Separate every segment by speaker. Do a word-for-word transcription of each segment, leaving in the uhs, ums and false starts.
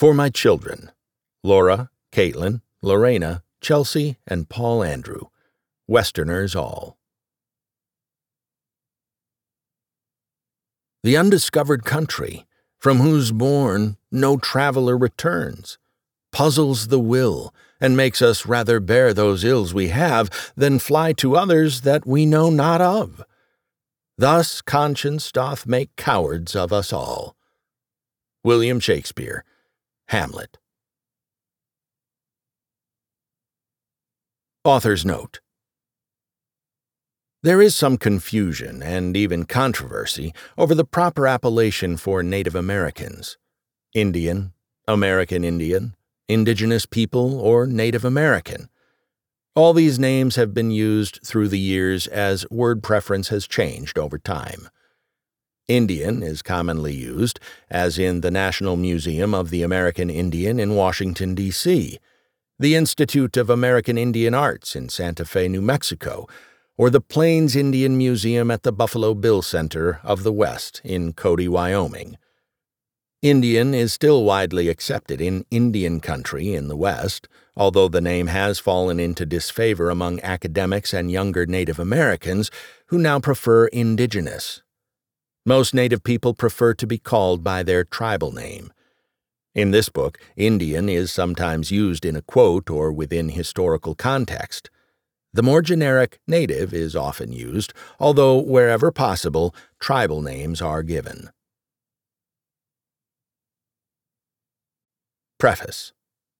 Speaker 1: For my children, Laura, Caitlin, Lorena, Chelsea, and Paul Andrew, Westerners all. The undiscovered country, from whose bourne no traveler returns, puzzles the will, and makes us rather bear those ills we have than fly to others that we know not of. Thus conscience doth make cowards of us all. William Shakespeare, Hamlet. Author's note. There is some confusion and even controversy over the proper appellation for Native Americans: Indian, American Indian, Indigenous people, or Native American. All these names have been used through the years as word preference has changed over time. Indian is commonly used, as in the National Museum of the American Indian in Washington, D C, the Institute of American Indian Arts in Santa Fe, New Mexico, or the Plains Indian Museum at the Buffalo Bill Center of the West in Cody, Wyoming. Indian is still widely accepted in Indian country in the West, although the name has fallen into disfavor among academics and younger Native Americans who now prefer indigenous. Most Native people prefer to be called by their tribal name. In this book, Indian is sometimes used in a quote or within historical context. The more generic Native is often used, although wherever possible, tribal names are given. Preface.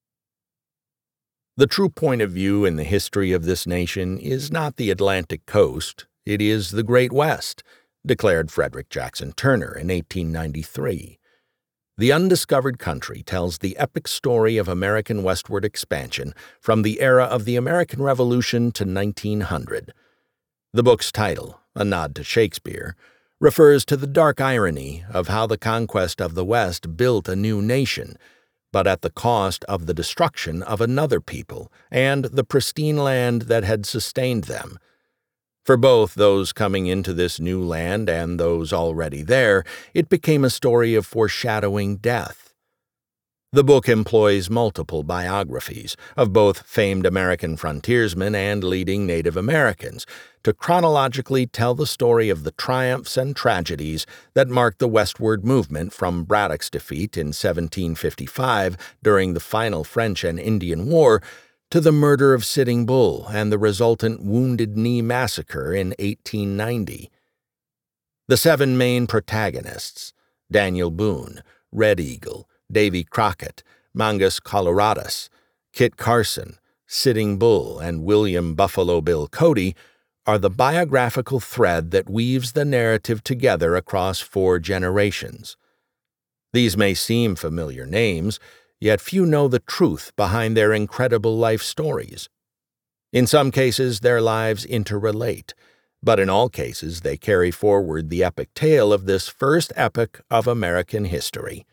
Speaker 1: The true point of view in the history of this nation is not the Atlantic coast, it is the Great West, declared Frederick Jackson Turner in eighteen ninety-three. The Undiscovered Country tells the epic story of American westward expansion from the era of the American Revolution to nineteen hundred. The book's title, a nod to Shakespeare, refers to the dark irony of how the conquest of the West built a new nation, but at the cost of the destruction of another people and the pristine land that had sustained them. For both those coming into this new land and those already there, it became a story of foreshadowing death. The book employs multiple biographies of both famed American frontiersmen and leading Native Americans to chronologically tell the story of the triumphs and tragedies that marked the westward movement from Braddock's defeat in seventeen fifty-five during the final French and Indian War to the murder of Sitting Bull and the resultant Wounded Knee Massacre in eighteen ninety. The seven main protagonists, Daniel Boone, Red Eagle, Davy Crockett, Mangus Coloradus, Kit Carson, Sitting Bull, and William Buffalo Bill Cody, are the biographical thread that weaves the narrative together across four generations. These may seem familiar names, yet few know the truth behind their incredible life stories. In some cases, their lives interrelate, but in all cases they carry forward the epic tale of this first epoch of American history.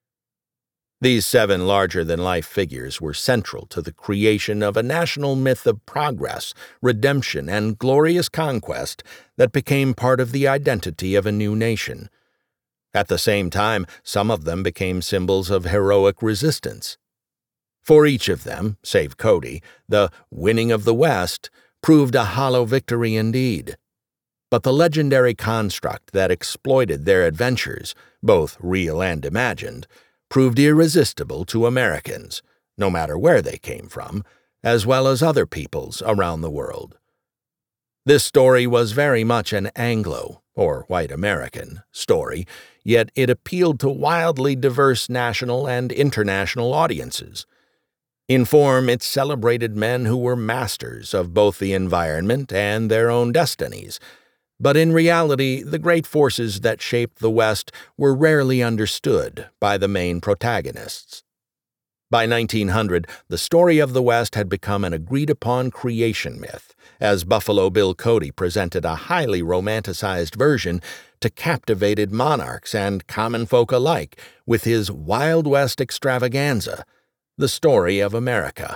Speaker 1: These seven larger-than-life figures were central to the creation of a national myth of progress, redemption, and glorious conquest that became part of the identity of a new nation. At the same time, some of them became symbols of heroic resistance. For each of them, save Cody, the winning of the West proved a hollow victory indeed. But the legendary construct that exploited their adventures, both real and imagined, proved irresistible to Americans, no matter where they came from, as well as other peoples around the world. This story was very much an Anglo, or white American, story, yet it appealed to wildly diverse national and international audiences. In form, it celebrated men who were masters of both the environment and their own destinies, but in reality, the great forces that shaped the West were rarely understood by the main protagonists. By nineteen hundred, the story of the West had become an agreed-upon creation myth, as Buffalo Bill Cody presented a highly romanticized version to captivated monarchs and common folk alike with his Wild West extravaganza, The Story of America.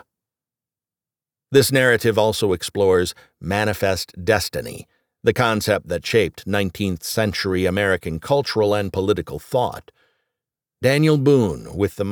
Speaker 1: This narrative also explores manifest destiny, the concept that shaped nineteenth century American cultural and political thought. Daniel Boone, with the